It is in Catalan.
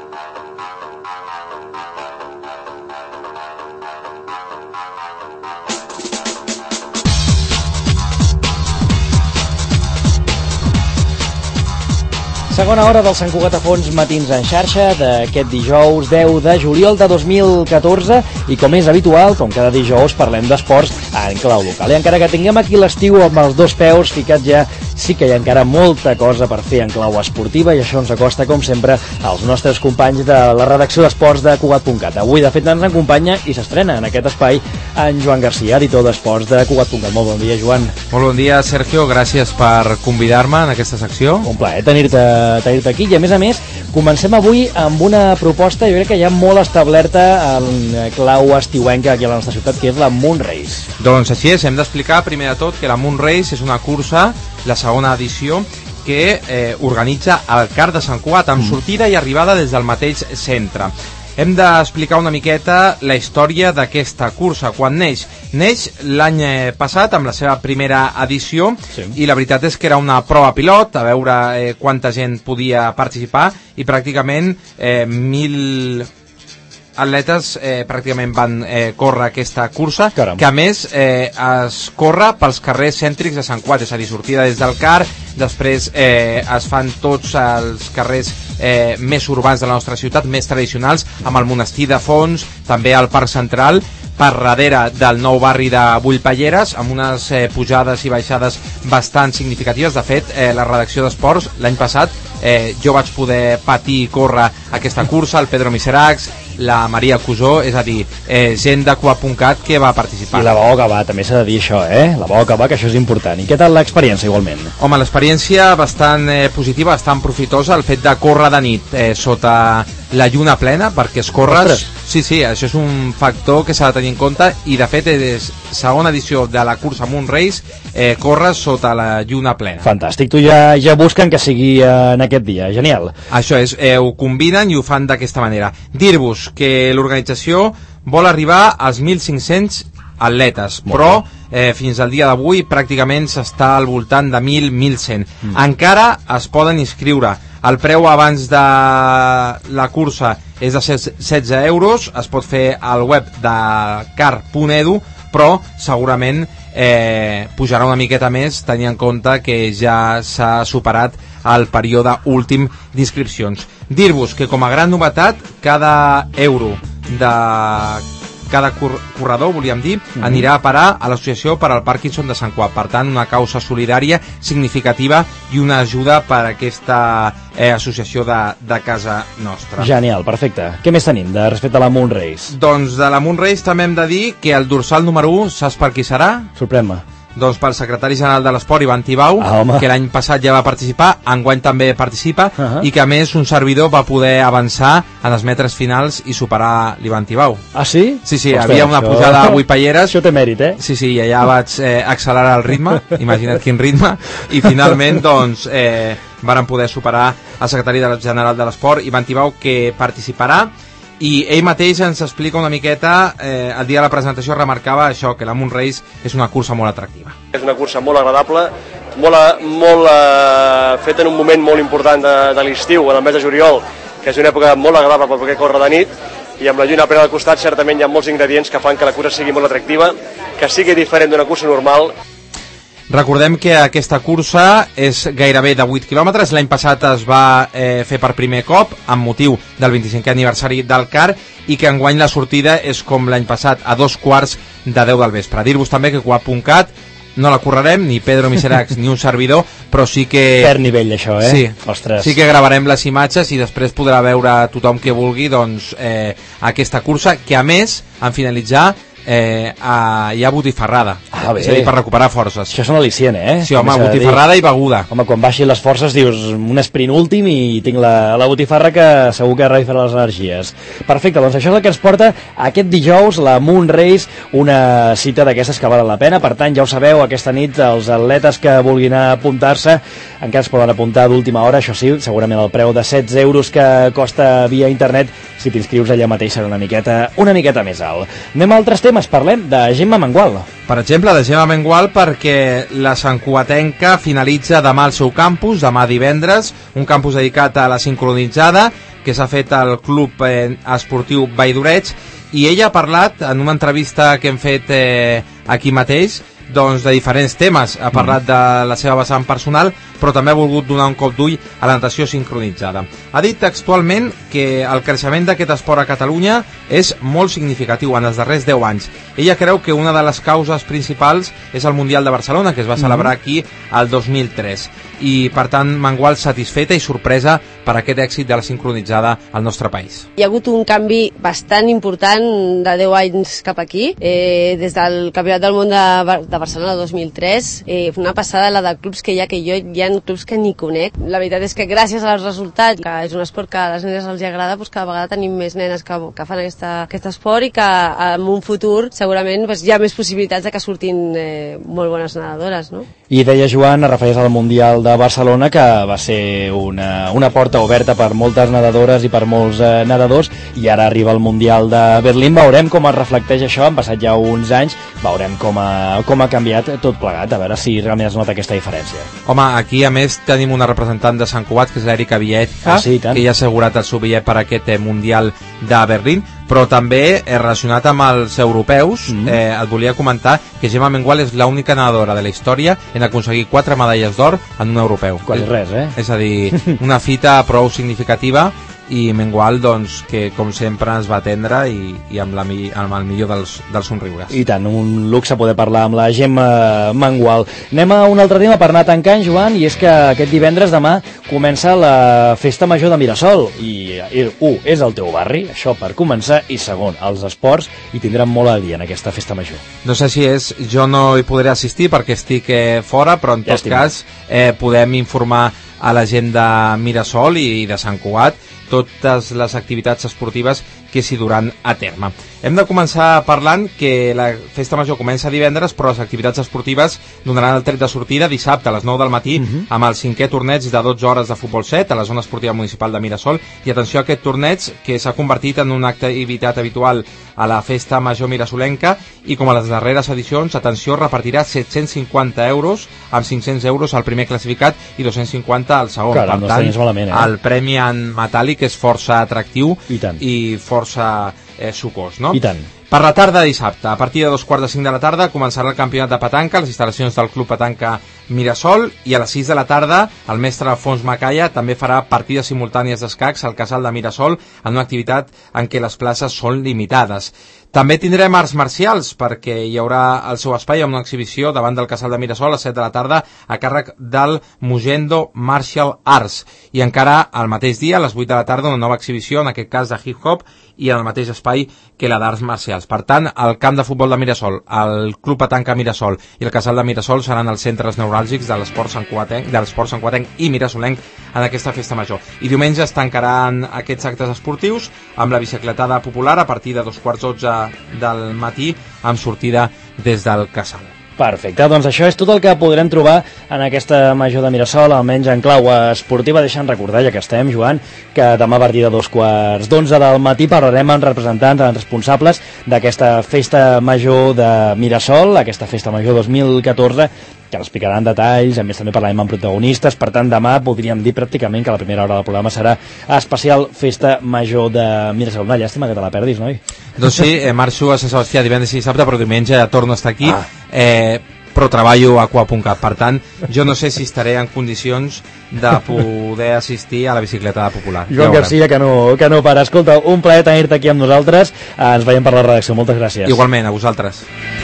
Segona hora del Sant Cugat a Fons Matins en xarxa d'aquest dijous 10 de juliol de 2014 i com és habitual, com cada dijous parlem d'esports en clau local. I encara que tinguem aquí l'estiu amb els dos peus ficats ja, sí que hi ha encara molta cosa per fer en clau esportiva i això ens acosta, com sempre, als nostres companys de la redacció d'esports de Cugat.cat. Avui, de fet, ens acompanya i s'estrena en aquest espai en Joan Garcia, editor d'esports de Cugat.cat. Molt bon dia, Joan. Molt bon dia, Sergio. Gràcies per convidar-me en aquesta secció. Un plaer tenir-te aquí i, a més, comencem avui amb una proposta, jo crec que ja molt establerta en clau estiuenca aquí a la nostra ciutat, que és la Moon Race. Doncs així és, hem d'explicar primer de tot que la Moon Race és una cursa, la segona edició, que organitza el CAR de Sant Cugat, amb sortida i arribada des del mateix centre. Hem d'explicar una miqueta la història d'aquesta cursa. Quan neix l'any passat amb la seva primera edició, sí. I la veritat és que era una prova pilot, a veure quanta gent podia participar, i pràcticament 1.000 atletes pràcticament van córrer aquesta cursa. Caram. Que a més es corre pels carrers cèntrics de Sant Cugat, és a dir, sortida des del CAR, després es fan tots els carrers més urbans de la nostra ciutat, més tradicionals, amb el monestir de Fons, també al Parc Central, per darrere del nou barri de Bullpalleres, amb unes pujades i baixades bastant significatives. De fet, la redacció d'esports, l'any passat, jo vaig poder patir i córrer aquesta cursa, el Pedro Miseracs, la Maria Cusó, és a dir, gent de Cugat.cat que va participar. I la vau acabar, també s'ha de dir això, la vau acabar, que això és important. I què tal l'experiència, igualment? Home, l'experiència bastant positiva, bastant profitosa, el fet de córrer de nit sota la lluna plena, perquè es corres... Ostres. Sí, això és un factor que s'ha de tenir en compte, i de fet és segona edició de la cursa Moon Race, corres sota la lluna plena. Fantàstic, tu ja busquen que sigui en aquest dia, genial. Això és, ho combinen i ho fan d'aquesta manera. Dir-vos que l'organització vol arribar als 1.500 atletes, però fins al dia d'avui pràcticament s'està al voltant de 1.100. Encara es poden inscriure. El preu abans de la cursa és de 16 euros, es pot fer al web de car.edu, però segurament pujarà una miqueta més, tenint en compte que ja s'ha superat el període últim d'inscripcions. Dir-vos que, com a gran novetat, cada euro de cada corredor, volíem dir, anirà a parar a l'Associació per al Parkinson de Sant Cugat. Per tant, una causa solidària significativa i una ajuda per a aquesta associació de casa nostra. Genial, perfecte. Què més tenim respecte a la Moon Race? Doncs de la Moon Race també hem de dir que el dorsal número 1, saps per qui serà? Sorprèn-me. Doncs pel secretari general de l'Esport, Ivan Tibau, que l'any passat ja va participar, enguany també participa, i que a més un servidor va poder avançar en els metres finals i superar l'Ivan Tibau. Ah, sí? Sí, havia una pujada a Bullpalleres. Això té mèrit, Sí, i allà vaig accelerar el ritme, imagina't quin ritme, i finalment doncs varen poder superar el secretari general de l'Esport, Ivan Tibau, que participarà. I ell mateix ens explica una miqueta, el dia de la presentació remarcava això, que la Moon Race és una cursa molt atractiva. És una cursa molt agradable, molt feta en un moment molt important de l'estiu, en el mes de juliol, que és una època molt agradable per poder córrer de nit, i amb la lluna plena al costat certament hi ha molts ingredients que fan que la cursa sigui molt atractiva, que sigui diferent d'una cursa normal. Recordem que aquesta cursa és gairebé de 8 quilòmetres. L'any passat es va fer per primer cop amb motiu del 25è aniversari del CAR, i que enguany la sortida és com l'any passat, a 2:15 del vespre. Dir-vos també que Cugat.cat no la correrem, ni Pedro Miseracs ni un servidor, però sí que... Per nivell, això, Sí, ostres. Sí que gravarem les imatges i després podrà veure tothom que vulgui doncs, aquesta cursa, que a més, en finalitzar, hi ha botifarrada, és a dir, per recuperar forces. Això és un al·licient, Sí, home, botifarrada i beguda. Home, quan baixin les forces dius un sprint últim i tinc la botifarra que segur que revifarà les energies. Perfecte, doncs això és el que ens porta aquest dijous, la Moon Race, una cita d'aquestes que valen la pena. Per tant, ja ho sabeu, aquesta nit els atletes que vulguin apuntar-se encara es poden apuntar d'última hora, això sí, segurament el preu de 16 euros que costa via internet, si t'inscrius allà mateix serà una miqueta més alt. Anem a altres temes, parlem de Gemma Mengual. Per exemple, de Gemma Mengual, perquè la santcugatenca finalitza demà el seu campus, demà divendres, un campus dedicat a la sincronitzada, que s'ha fet al Club Esportiu Valldoreig, i ella ha parlat en una entrevista que hem fet aquí mateix doncs de diferents temes. Ha parlat de la seva vessant personal, però també ha volgut donar un cop d'ull a la natació sincronitzada. Ha dit textualment que el creixement d'aquest esport a Catalunya és molt significatiu en els darrers 10 anys. Ella creu que una de les causes principals és el Mundial de Barcelona, que es va celebrar aquí el 2003, i per tant Mengual satisfeta i sorpresa per aquest èxit de la sincronitzada al nostre país. Hi ha hagut un canvi bastant important de 10 anys cap aquí, des del Campionat del Món de Barcelona 2003, una passada la de clubs que hi ha, que jo hi ha clubs que ni conec. La veritat és que gràcies als resultats, que és un esport que a les nenes els agrada, doncs cada vegada tenim més nenes que fan aquest esport, i que en un futur segurament hi ha més possibilitats de que surtin molt bones nedadores, no? I deia Joan, es refereix al Mundial de Barcelona, que va ser una porta oberta per moltes nedadores i per molts nedadors, i ara arriba el Mundial de Berlín. Veurem com es reflecteix això, han passat ja uns anys, veurem com ha canviat tot plegat, a veure si realment es nota aquesta diferència. Home, aquí a més tenim una representant de Sant Cugat, que és l'Erika Villetka, sí, que ja ha assegurat el seu bitllet per aquest Mundial de Berlín, però també relacionat amb els europeus, et volia comentar que Gemma Mengual és l'única nedadora de la història en aconseguir 4 medalles d'or en un europeu. Quasi res, És a dir, una fita prou significativa, i Mengual, doncs, que com sempre ens va atendre i amb el millor dels somriures. I tant, un luxe poder parlar amb la Gemma Mengual. Anem a un altre tema per anar tancant, Joan, i és que aquest divendres demà comença la Festa Major de Mirasol, i és el teu barri, això per començar, i segon, els esports hi tindran molt a dir en aquesta Festa Major. No sé si jo no hi podré assistir perquè estic fora, però en tot cas podem informar a la gent de Mirasol i de Sant Cugat totes les activitats esportives que s'hi duran a terme. Hem de començar parlant que la Festa Major comença divendres, però les activitats esportives donaran el tret de sortida dissabte a les 9 del matí amb el 5è torneig de 12 hores de futbol 7 a la zona esportiva municipal de Mirasol. I atenció a aquest torneig, que s'ha convertit en una activitat habitual a la Festa Major mirasolenca, i com a les darreres edicions, atenció, repartirà 750 euros, amb 500 euros al primer classificat i 250 al segon. Caram, per tant, malament, el premi en metàl·lic és força atractiu i força sucós, no? I tant. Per la tarda de dissabte, a partir de 2:45 de la tarda, començarà el campionat de petanca a les instal·lacions del Club Petanca Mirasol, i a les 6 de la tarda el mestre Alfons Macaya també farà partides simultànies d'escacs al casal de Mirasol, en una activitat en què les places són limitades. També tindrem arts marcials, perquè hi haurà el seu espai amb una exhibició davant del casal de Mirasol a les 7 de la tarda a càrrec del Mugendo Martial Arts, i encara al mateix dia, a les 8 de la tarda, una nova exhibició, en aquest cas de hip-hop, i en el mateix espai que la d'arts marcials. Per tant, el camp de futbol de Mirasol, el Club Petanca Mirasol i el casal de Mirasol seran els centres neuràlgics de l'esport santcugatenc i mirasolenc en aquesta Festa Major. I diumenge es tancaran aquests actes esportius amb la bicicletada popular a partir de 2:15 del matí, amb sortida des del casal. Perfecte, doncs això és tot el que podrem trobar en aquesta Major de Mirasol, almenys en clau esportiva. Deixa'm recordar, ja que estem, Joan, que demà a partir de 2:15 del matí parlarem amb representants, amb responsables d'aquesta Festa Major de Mirasol, aquesta Festa Major 2014, que ens explicaran detalls, a més també parlarem amb protagonistes. Per tant, demà podríem dir pràcticament que la primera hora del programa serà especial Festa Major de Mirasol. Una llàstima que te la perdis, noi? Doncs sí, marxo a Sant Sebastià divendres i dissabte, però diumenge torno a estar aquí, però treballo a Aqua.cat. Per tant, jo no sé si estaré en condicions de poder assistir a la bicicletada popular. Joan Garcia, que no para. Escolta, un plaer tenir-te aquí amb nosaltres. Ens veiem per la redacció. Moltes gràcies. Igualment, a vosaltres.